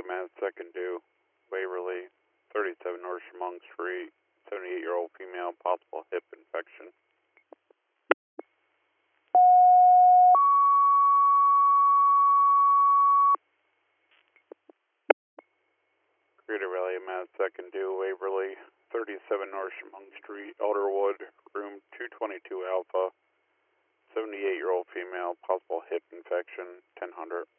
Mass Second Due, Waverly, 37 North Chemung Street, 78-year-old female, possible hip infection. Creator Valley, Mass Second Due, Waverly, 37 North Chemung Street, Elderwood, room 222 Alpha, 78-year-old female, possible hip infection, 1000.